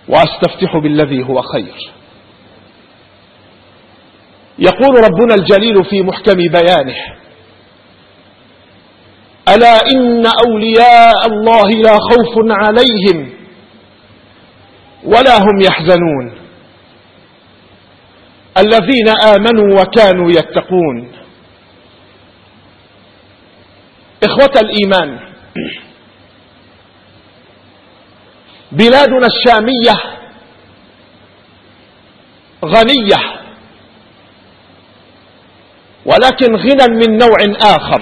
وأستفتح بالذي هو خير. يقول ربنا الجليل في محكم بيانه: ألا إن أولياء الله لا خوف عليهم ولا هم يحزنون الذين آمنوا وكانوا يتقون. إخوة الإيمان، بلادنا الشامية غنية، ولكن غنى من نوع آخر.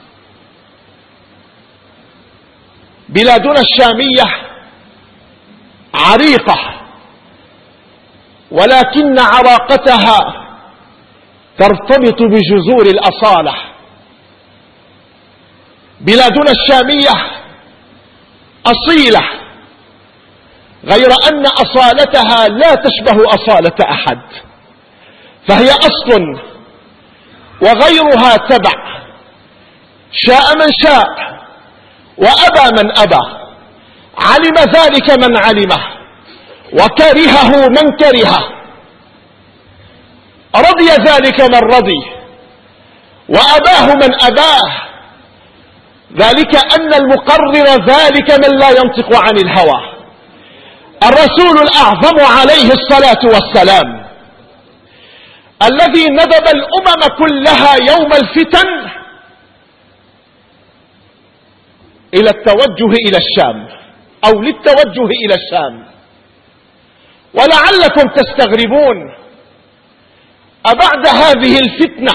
بلادنا الشامية عريقة، ولكن عراقتها ترتبط بجذور الأصالة. بلادنا الشامية أصيلة، غير أن أصالتها لا تشبه أصالة أحد، فهي أصل وغيرها تبع. شاء من شاء وأبى من أبى، علم ذلك من علمه وكرهه من كرهه، رضي ذلك من رضي وأباه من أباه، ذلك أن المقرر ذلك من لا ينطق عن الهوى، الرسول الأعظم عليه الصلاة والسلام، الذي ندب الأمم كلها يوم الفتن إلى التوجه إلى الشام، أو للتوجه إلى الشام. ولعلكم تستغربون، أبعد هذه الفتنة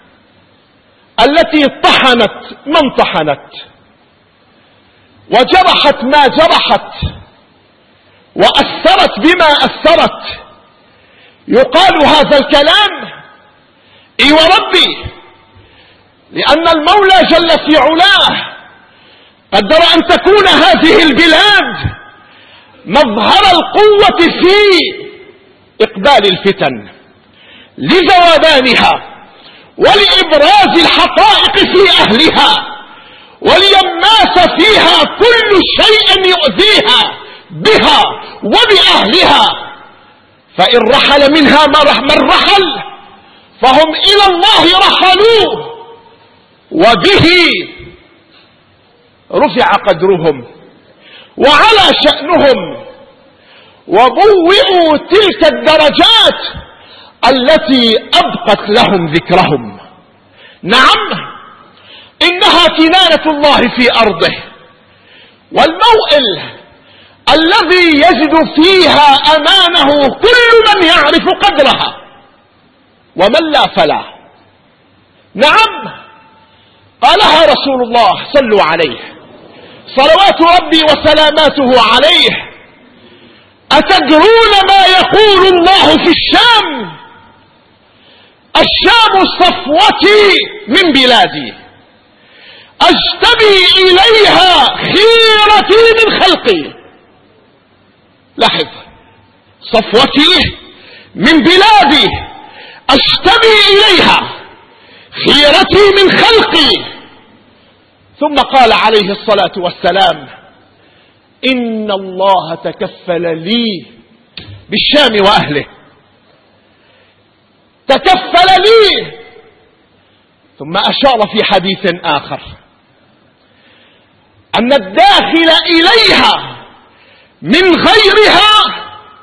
التي طحنت من طحنت وجرحت ما جرحت وأثرت بما أثرت، يقال هذا الكلام؟ اي وربي، لأن المولى جل في علاه قدر أن تكون هذه البلاد مظهر القوة في إقبال الفتن لذوبانها ولإبراز الحقائق في أهلها، وليماس فيها كل شيء يؤذيها بها وبأهلها. فإن رحل منها من رحل فهم إلى الله رحلوا، وبه رفع قدرهم وعلى شأنهم، وبوئوا تلك الدرجات التي أبقت لهم ذكرهم. نعم، إنها كنانة الله في أرضه، والموئل الذي يجد فيها أمانه كل من يعرف قدرها، ومن لا فلا. نعم، قالها رسول الله صلوا عليه صلوات ربي وسلاماته عليه: أتدرون ما يقول الله في الشام؟ الشام صفوتي من بلادي، أجتبي إليها خيرتي من خلقي. لاحظ، صفوتي من بلادي أجتبي إليها خيرتي من خلقي. ثم قال عليه الصلاة والسلام: إن الله تكفل لي بالشام وأهله، تكفل لي. ثم أشار في حديث آخر أن الداخل إليها من غيرها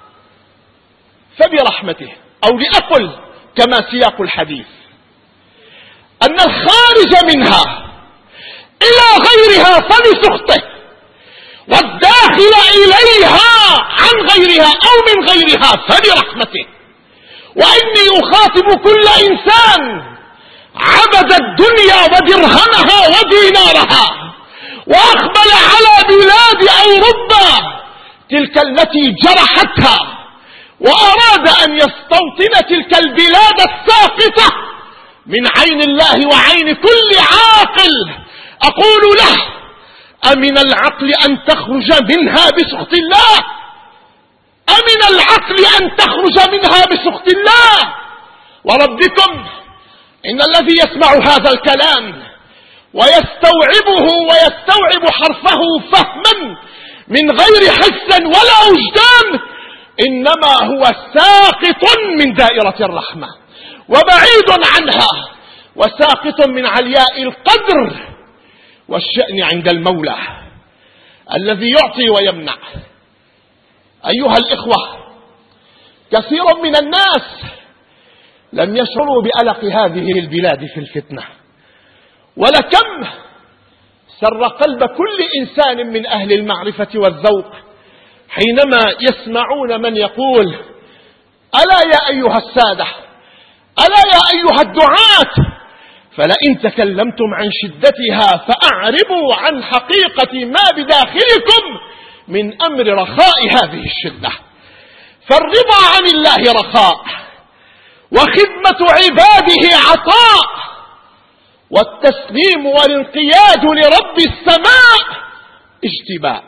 فبرحمته، أو لأقل كما سياق الحديث أن الخارج منها إلى غيرها فبسخطه، والداخل إليها عن غيرها أو من غيرها فبرحمته. وإني أخاطب كل إنسان عبد الدنيا ودرهمها ودينارها وأقبل على بلاد أوروبا تلك التي جرحتها، وأراد أن يستوطن تلك البلاد الساقطة من عين الله وعين كل عاقل، أقول له: أمن العقل أن تخرج منها بسخط الله؟ أمن العقل أن تخرج منها بسخط الله؟ وربكم إن الذي يسمع هذا الكلام ويستوعبه ويستوعب حرفه فهما من غير حس ولا وجدان إنما هو ساقط من دائرة الرحمة وبعيد عنها، وساقط من علياء القدر والشأن عند المولى الذي يعطي ويمنع. أيها الإخوة، كثير من الناس لم يشعروا بألق هذه البلاد في الفتنة، ولكم سر قلب كل إنسان من أهل المعرفة والذوق حينما يسمعون من يقول: ألا يا أيها السادة، ألا يا أيها الدعاة، فلئن تكلمتم عن شدتها فأعربوا عن حقيقة ما بداخلكم من أمر رخاء هذه الشدة. فالرضا عن الله رخاء، وخدمة عباده عطاء، والتسليم والانقياد لرب السماء اجتباء.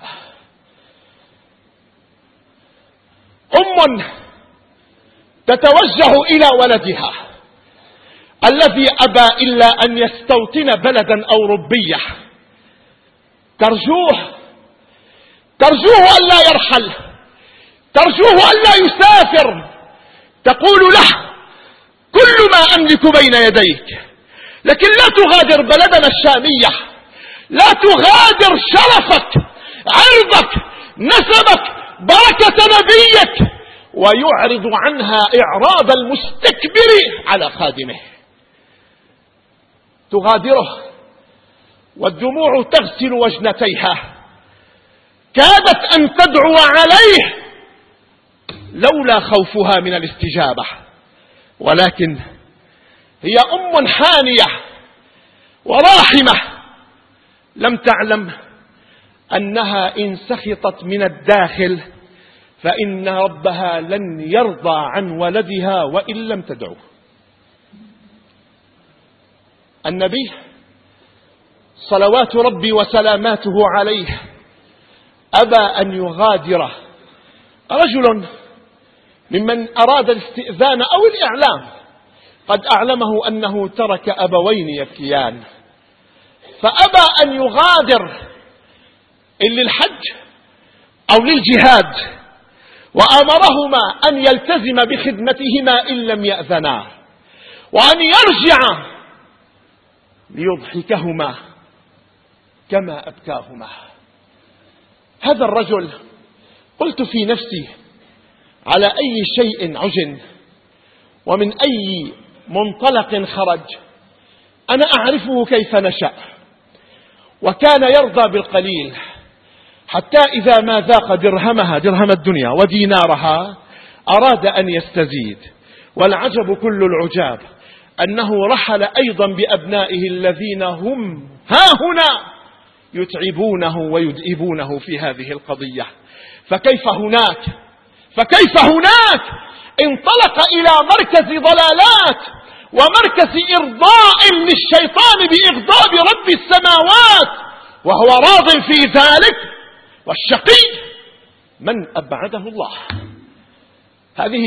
أم تتوجه إلى ولدها الذي أبى إلا أن يستوطن بلدا أوروبيا، ترجوه أن لا يرحل، ترجوه أن لا يسافر، تقول له: كل ما أملك بين يديك، لكن لا تغادر بلدنا الشامية، لا تغادر شرفك، عرضك، نسبك، بركة نبيك. ويعرض عنها إعراض المستكبر على خادمه. تغادره والدموع تغسل وجنتيها، كادت أن تدعو عليه لولا خوفها من الاستجابة، ولكن هي أم حانية وراحمة لم تعلم أنها إن سخطت من الداخل فإن ربها لن يرضى عن ولدها وإن لم تدعوه. النبي صلوات ربي وسلاماته عليه أبى أن يغادر رجل ممن أراد الاستئذان أو الإعلام، قد أعلمه أنه ترك أبوين يبكيان، فأبى أن يغادر إن للحج أو للجهاد، وأمرهما أن يلتزم بخدمتهما إن لم يأذنا، وأن يرجع ليضحكهما كما أبكاهما. هذا الرجل قلت في نفسي: على أي شيء عجن ومن أي منطلق خرج؟ أنا أعرفه كيف نشأ، وكان يرضى بالقليل حتى إذا ما ذاق درهمها، درهم الدنيا ودينارها، أراد أن يستزيد. والعجب كل العجاب أنه رحل أيضا بأبنائه الذين هم هاهنا يتعبونه ويدئبونه في هذه القضية. فكيف هناك انطلق إلى مركز ضلالات ومركز إرضاء للشيطان بإغضاب رب السماوات وهو راض في ذلك، والشقي من أبعده الله. هذه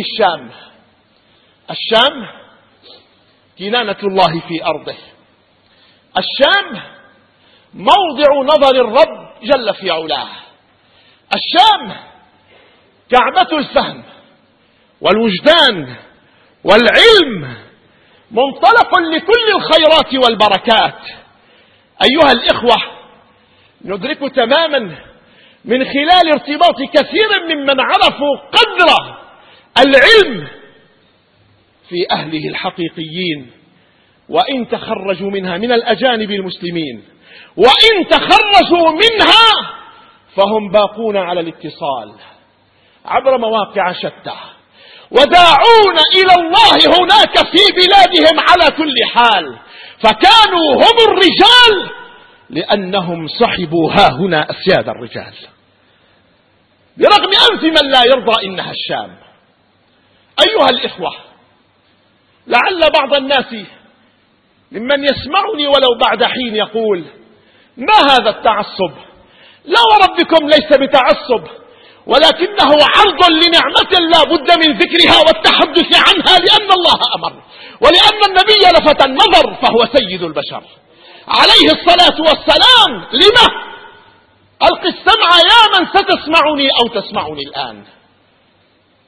الشام كنانة الله في أرضه. الشام موضع نظر الرب جل في علاه. الشام كعبة الفهم والوجدان والعلم، منطلق لكل الخيرات والبركات. أيها الإخوة، ندرك تماما من خلال ارتباط كثير ممن عرفوا قدر العلم في أهله الحقيقيين، وإن تخرجوا منها من الأجانب المسلمين، وإن تخرجوا منها فهم باقون على الاتصال عبر مواقع شتى، وداعون إلى الله هناك في بلادهم على كل حال، فكانوا هم الرجال لأنهم صحبوا ها هنا أسياد الرجال، برغم أنف من لا يرضى إنها الشام. أيها الإخوة، لعل بعض الناس ممن يسمعني ولو بعد حين يقول: ما هذا التعصب؟ لا وربكم ليس بتعصب، ولكنه عرض لنعمة لا بد من ذكرها والتحدث عنها، لأن الله أمر، ولأن النبي لفت النظر فهو سيد البشر عليه الصلاة والسلام. لما؟ ألق السمع يا من ستسمعني أو تسمعني الآن.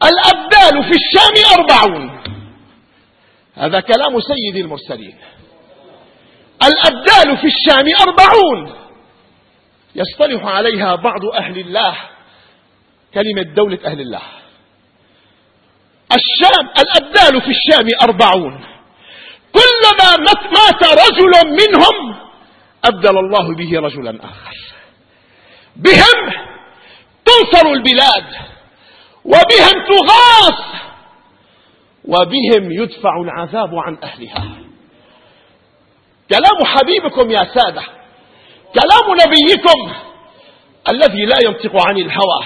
الأبدال في الشام 40. هذا كلام سيد المرسلين. الأبدال في الشام 40 يصطلح عليها بعض أهل الله كلمة دولة أهل الله. الشام، الأبدال في الشام 40. كلما مات رجل منهم أبدل الله به رجلا آخر. بهم تنصر البلاد، وبهم تغاص، وبهم يدفع العذاب عن أهلها. كلام حبيبكم يا سادة، كلام نبيكم الذي لا ينطق عن الهوى.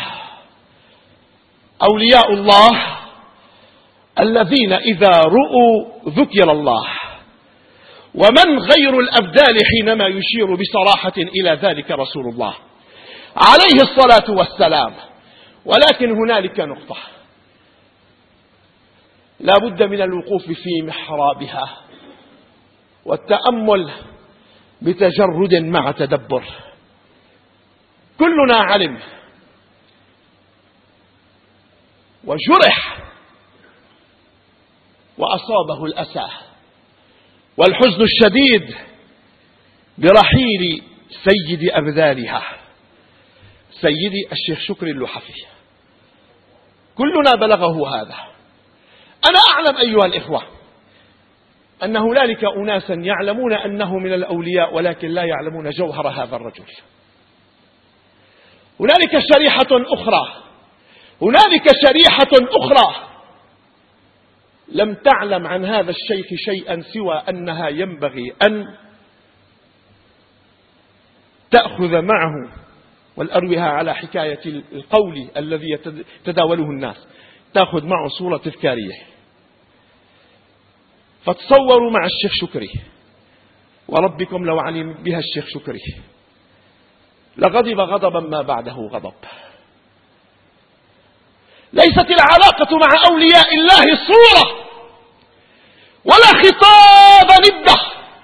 أولياء الله الذين إذا رؤوا ذكر الله، ومن غير الأبدال حينما يشير بصراحة إلى ذلك رسول الله عليه الصلاة والسلام. ولكن هنالك نقطة لا بد من الوقوف في محرابها والتأمل بتجرد مع تدبر. كلنا علم وجرح وأصابه الأسى والحزن الشديد برحيل سيد أبدالها سيدي الشيخ شكري اللحفي. كلنا بلغه هذا. أنا أعلم أيها الإخوة أن هنالك أناسا يعلمون أنه من الأولياء ولكن لا يعلمون جوهر هذا الرجل. هنالك شريحة أخرى لم تعلم عن هذا الشيخ شيئا سوى أنها ينبغي أن تأخذ معه، والأروها على حكاية القول الذي يتداوله الناس، تأخذ معه صورة تذكارية. فتصوروا مع الشيخ شكري، وربكم لو علم بها الشيخ شكري لغضب غضبا ما بعده غضب. ليست العلاقة مع أولياء الله صورة ولا خطاب ندة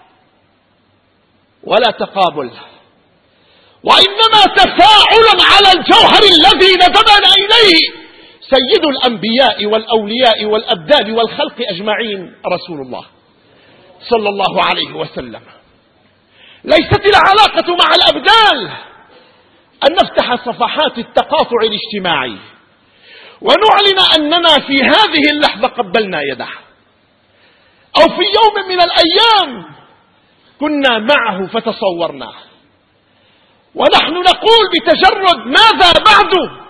ولا تقابل، وإنما تفاعل على الجوهر الذي ندبنا إليه سيد الأنبياء والأولياء والأبدال والخلق أجمعين رسول الله صلى الله عليه وسلم. ليست العلاقة مع الأبدال أن نفتح صفحات التقاطع الاجتماعي ونعلن أننا في هذه اللحظة قبلنا يده، أو في يوم من الأيام كنا معه فتصورناه، ونحن نقول بتجرد ماذا بعد؟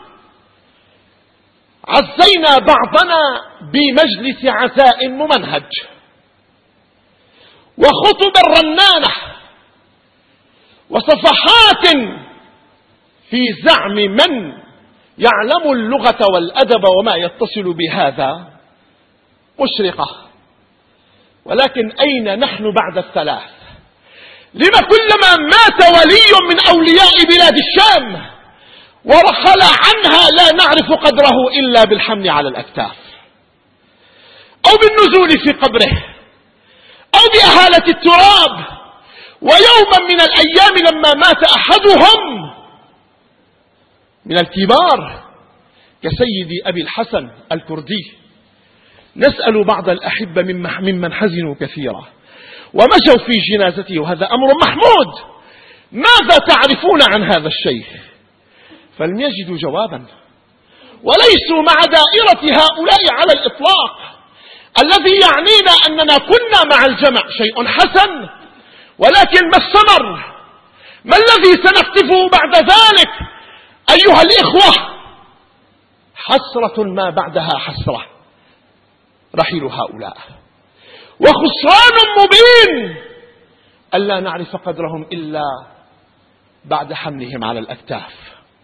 عزينا بعضنا بمجلس عزاء ممنهج وخطب رنانة وصفحات في زعم من يعلم اللغة والأدب وما يتصل بهذا مشرقة. ولكن أين نحن بعد الثلاث؟ لما كلما مات ولي من أولياء بلاد الشام ورحل عنها لا نعرف قدره إلا بالحمل على الأكتاف أو بالنزول في قبره أو بأهالة التراب. ويوما من الأيام لما مات أحدهم من الكبار كسيدي أبي الحسن الكردي، نسأل بعض الأحبة ممن حزنوا كثيرا ومشوا في جنازته، وهذا أمر محمود، ماذا تعرفون عن هذا الشيخ؟ فلم يجدوا جوابا، وليسوا مع دائرة هؤلاء على الإطلاق. الذي يعنينا أننا كنا مع الجمع شيء حسن، ولكن ما الثمر؟ ما الذي سنقطفه بعد ذلك؟ أيها الإخوة، حسرة ما بعدها حسرة رحيل هؤلاء، وخسران مبين ألا نعرف قدرهم إلا بعد حملهم على الأكتاف.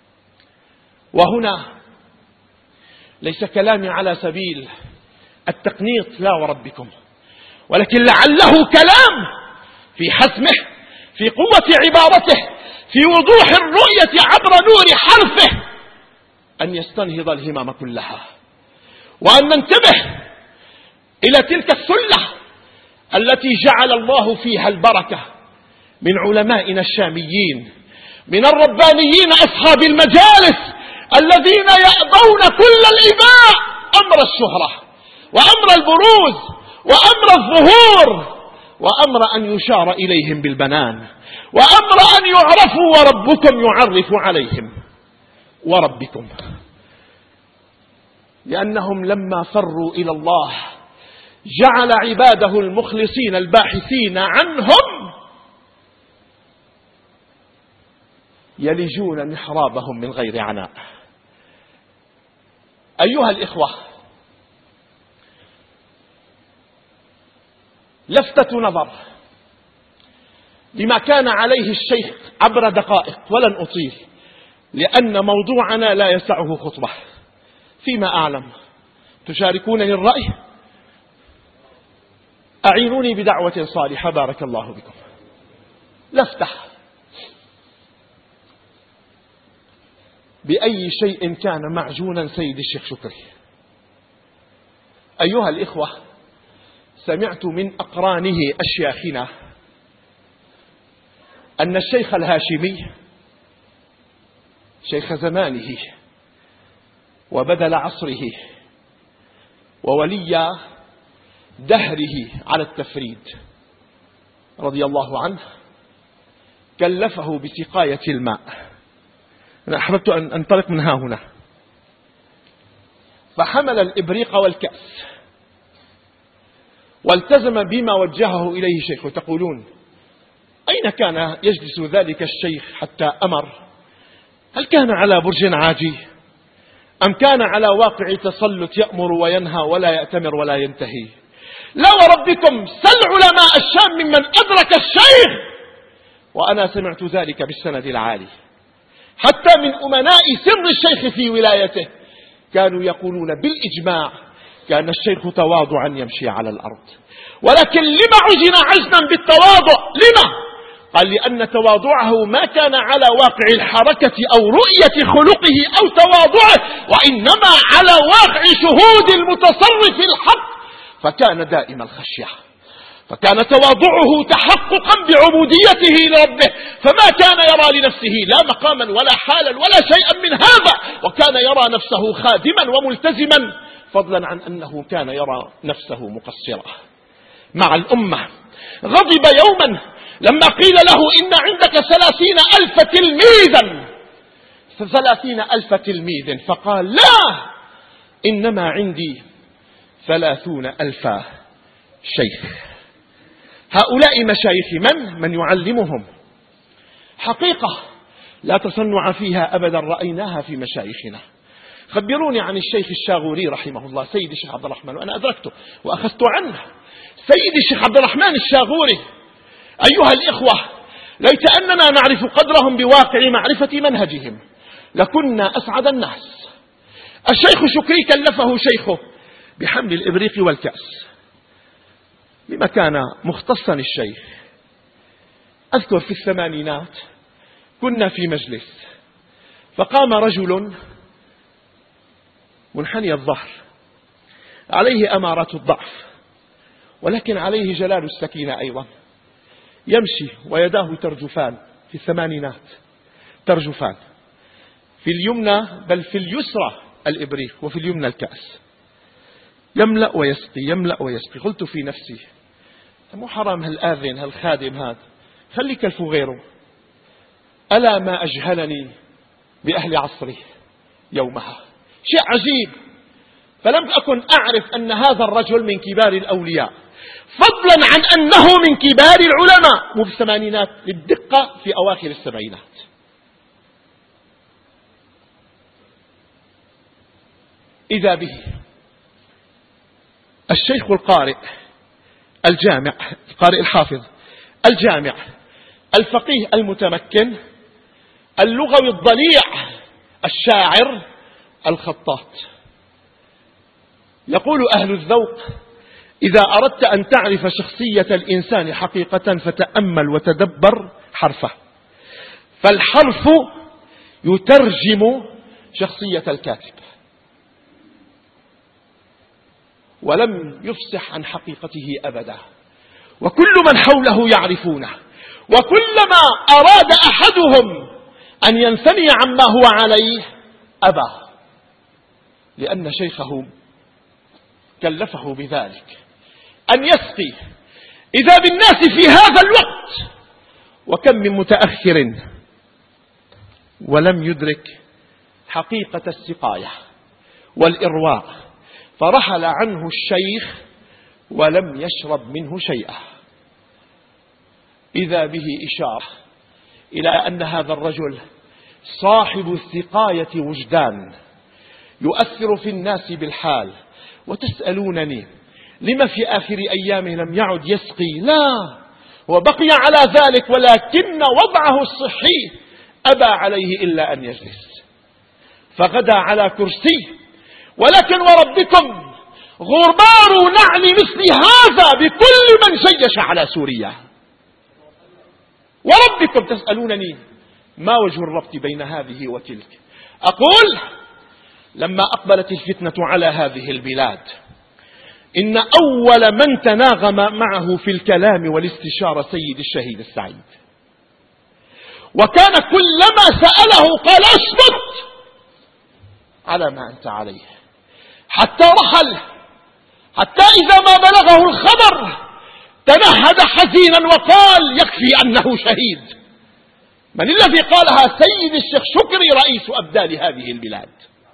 وهنا ليس كلامي على سبيل التقنيط، لا وربكم، ولكن لعله كلام في حسمه، في قوة عبارته، في وضوح الرؤية عبر نور حرفه، أن يستنهض الهمم كلها، وأن ننتبه إلى تلك الثلة التي جعل الله فيها البركة من علمائنا الشاميين، من الربانيين أصحاب المجالس الذين يأبون كل الإباء أمر الشهرة وأمر البروز وأمر الظهور وأمر أن يشار إليهم بالبنان وأمر أن يعرفوا وربكم يعرف عليهم وربكم، لأنهم لما فروا إلى الله جعل عباده المخلصين الباحثين عنهم يلجون محرابهم من غير عناء. أيها الإخوة، لفتة نظر لما كان عليه الشيخ عبر دقائق ولن أطيل لأن موضوعنا لا يسعه خطبة. فيما أعلم تشاركونني الرأي؟ أعينوني بدعوة صالحة بارك الله بكم. لفتة: بأي شيء كان معجونا سيد الشيخ شكري؟ أيها الإخوة، سمعت من أقرانه أشياخنا أن الشيخ الهاشمي شيخ زمانه وبدل عصره وولي دهره على التفريد رضي الله عنه كلفه بسقاية الماء. أنا أحببت أن أنطلق من هنا، فحمل الإبريق والكأس والتزم بما وجهه إليه شيخه. تقولون أين كان يجلس ذلك الشيخ حتى أمر؟ هل كان على برج عاجي أم كان على واقع تسلط يأمر وينهى ولا يأتمر ولا ينتهي؟ لا وربكم سل علماء الشام ممن أدرك الشيخ، وأنا سمعت ذلك بالسند العالي حتى من أمناء سر الشيخ في ولايته كانوا يقولون بالإجماع كان الشيخ تواضعا يمشي على الأرض. ولكن لما عجن عجنا بالتواضع؟ لما؟ قال لأن تواضعه ما كان على واقع الحركة أو رؤية خلقه أو تواضعه، وإنما على واقع شهود المتصرف الحق، فكان دائم الخشية، فكان تواضعه تحققا بعبوديته لربه، فما كان يرى لنفسه لا مقاما ولا حالا ولا شيئا من هذا، وكان يرى نفسه خادما وملتزما، فضلا عن أنه كان يرى نفسه مقصرا مع الأمة. غضب يوما لما قيل له إن عندك 30,000 تلميذا، 30,000 تلميذ، فقال لا، إنما عندي 30,000 شيخ. هؤلاء مشايخ من يعلمهم. حقيقة لا تصنع فيها أبدا رأيناها في مشايخنا. خبروني عن الشيخ الشاغوري رحمه الله، سيد الشيخ عبد الرحمن، وأنا أدركته وأخذت عنه. سيد الشيخ عبد الرحمن الشاغوري، أيها الإخوة، ليت أننا نعرف قدرهم بواقع معرفة منهجهم لكنا أسعد الناس. الشيخ شكري كلفه شيخه بحمل الإبريق والكأس. لما كان مختصا الشيخ؟ أذكر في الثمانينات كنا في مجلس، فقام رجل منحني الظهر عليه أمارات الضعف ولكن عليه جلال السكينة أيضا، يمشي ويداه ترجفان، في الثمانينات ترجفان، في اليمنى بل في اليسرى الإبريق وفي اليمنى الكأس، يملأ ويسقي يملأ ويسقي. قلت في نفسي مو حرام هالآذن هالخادم هذا، خلي كلفه غيره. ألا ما أجهلني بأهل عصري يومها، شيء عجيب. فلم أكن أعرف أن هذا الرجل من كبار الأولياء، فضلا عن أنه من كبار العلماء، مو في الثمانينات، بالدقة في أواخر السبعينات. إذا به الشيخ القارئ الجامع، القارئ الحافظ الجامع، الفقيه المتمكن، اللغوي الضليع، الشاعر، الخطاط. يقول أهل الذوق: إذا أردت أن تعرف شخصية الإنسان حقيقة فتأمل وتدبر حرفه، فالحرف يترجم شخصية الكاتب، ولم يفصح عن حقيقته أبدا، وكل من حوله يعرفونه، وكلما أراد أحدهم أن ينثني عما هو عليه أبى، لأن شيخه كلفه بذلك أن يسقي إذا بالناس في هذا الوقت، وكم من متأخر ولم يدرك حقيقة السقاية والإرواء، فرحل عنه الشيخ ولم يشرب منه شيئا. إذا به إشارة إلى أن هذا الرجل صاحب السقاية وجدان يؤثر في الناس بالحال. وتسألونني لما في آخر أيامه لم يعد يسقي؟ لا، وبقي على ذلك، ولكن وضعه الصحي أبى عليه إلا أن يجلس، فغدا على كرسي. ولكن وربكم غبار نعل مثل هذا بكل من شيش على سوريا. وربكم تسألونني ما وجه الربط بين هذه وتلك؟ أقول لما أقبلت الفتنة على هذه البلاد، إن أول من تناغم معه في الكلام والاستشارة سيد الشهيد السعيد، وكان كلما سأله قال اصبت على ما أنت عليه، حتى رحل، حتى إذا ما بلغه الخبر تنهد حزينا وقال يكفي أنه شهيد. من الذي قالها؟ سيد الشيخ شكري رئيس أبدال هذه البلاد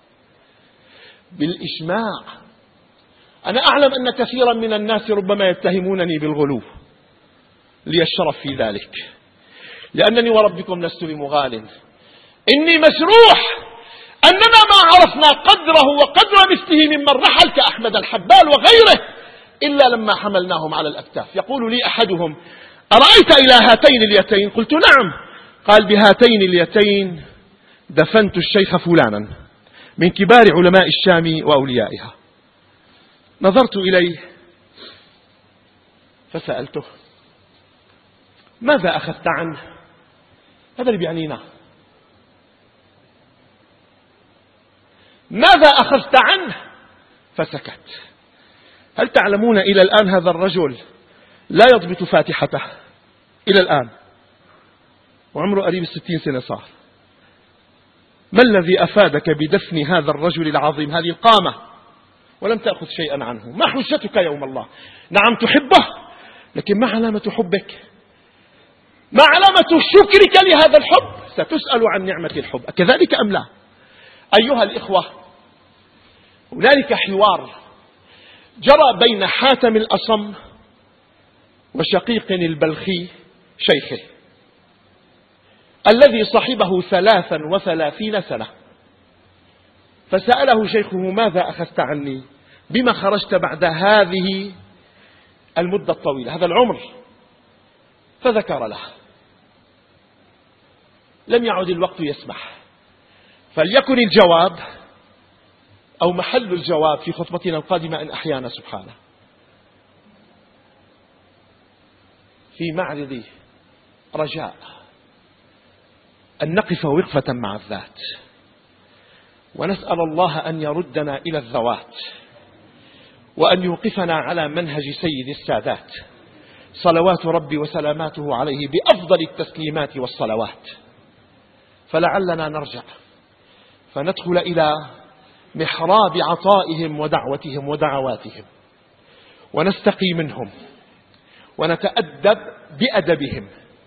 بالإجماع. أنا أعلم أن كثيرا من الناس ربما يتهمونني بالغلو، لي الشرف في ذلك، لأنني وربكم لست بمغال. إني مجروح أننا ما عرفنا قدره وقدر مثله ممن رحل كأحمد الحبال وغيره إلا لما حملناهم على الأكتاف. يقول لي أحدهم أرأيت إلى هاتين اليتين؟ قلت نعم. قال بهاتين اليتين دفنت الشيخ فلانا من كبار علماء الشام وأوليائها. نظرت إليه فسألته ماذا أخذت عنه؟ هذا اللي بيعنينا، ماذا أخذت عنه؟ فسكت. هل تعلمون إلى الآن هذا الرجل لا يضبط فاتحته إلى الآن، وعمره قريب 60 سنة صار. ما الذي أفادك بدفن هذا الرجل العظيم هذه القامة ولم تأخذ شيئا عنه؟ ما حجتك يوم الله؟ نعم تحبه، لكن ما علامة حبك؟ ما علامة شكرك لهذا الحب؟ ستسأل عن نعمة الحب، كذلك أم لا؟ أيها الإخوة، هنالك حوار جرى بين حاتم الأصم وشقيق البلخي شيخه الذي صحبه 33 سنة. فسأله شيخه ماذا أخذت عني؟ بما خرجت بعد هذه المدة الطويلة، هذا العمر؟ فذكر له. لم يعد الوقت يسمح، فليكن الجواب أو محل الجواب في خطبتنا القادمة إن أحيانا سبحانه. في معرض رجاء أن نقف وقفة مع الذات، ونسأل الله أن يردنا إلى الذوات، وأن يوقفنا على منهج سيد السادات صلوات ربي وسلاماته عليه بأفضل التسليمات والصلوات. فلعلنا نرجع فندخل إلى محراب عطائهم ودعوتهم ودعواتهم، ونستقي منهم ونتأدب بأدبهم.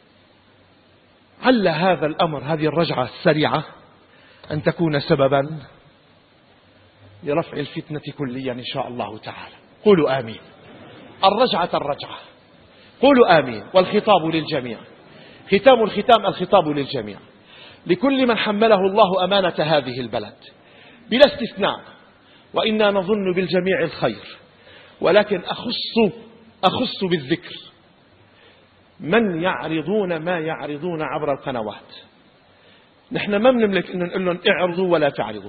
عل هذا الأمر، هذه الرجعة السريعة، أن تكون سببا لرفع الفتنة كليا إن شاء الله تعالى. قولوا آمين. الرجعة قولوا آمين. والخطاب للجميع، ختام الختام الخطاب للجميع، لكل من حمله الله أمانة هذه البلد بلا استثناء، وإنا نظن بالجميع الخير، ولكن أخص بالذكر من يعرضون ما يعرضون عبر القنوات. نحن ما بنملك أن نقول لهم اعرضوا ولا تعرضوا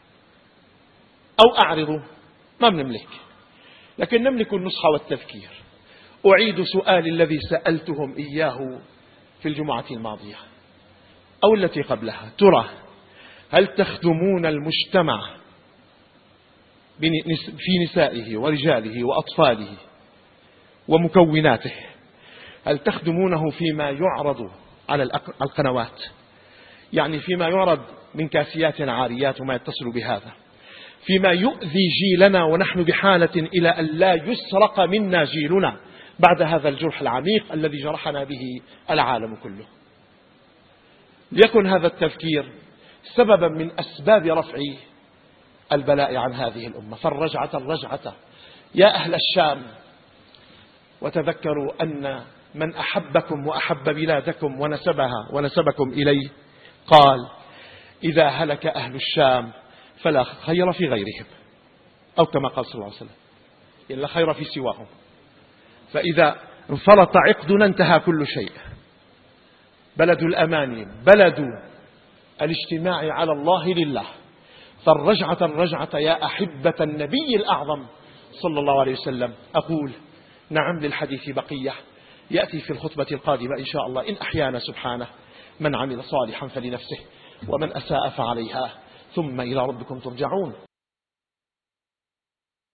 أو أعرضوا، ما بنملك، لكن نملك النصح والتذكير. أعيد سؤال الذي سألتهم إياه في الجمعة الماضية أو التي قبلها: ترى هل تخدمون المجتمع في نسائه ورجاله وأطفاله ومكوناته؟ هل تخدمونه فيما يعرض على القنوات، يعني فيما يعرض من كاسيات عاريات وما يتصل بهذا؟ فيما يؤذي جيلنا، ونحن بحالة إلى أن لا يسرق منا جيلنا بعد هذا الجرح العميق الذي جرحنا به العالم كله. ليكن هذا التفكير سببا من أسباب رفع البلاء عن هذه الأمة. الرجعة يا أهل الشام، وتذكروا أن من أحبكم وأحب بلادكم ونسبكم إليه قال: إذا هلك أهل الشام فلا خير في غيرهم، أو كما قال صلى الله عليه وسلم: إلا خير في سواهم. فإذا انفلط عقدنا انتهى كل شيء. بلد الأمان، بلد الاجتماع على الله لله. فالرجعة يا أحبة النبي الأعظم صلى الله عليه وسلم. أقول نعم، للحديث بقية يأتي في الخطبة القادمة إن شاء الله إن أحيانا سبحانه. من عمل صالحا فلنفسه ومن أساء فعليها ثم إلى ربكم ترجعون.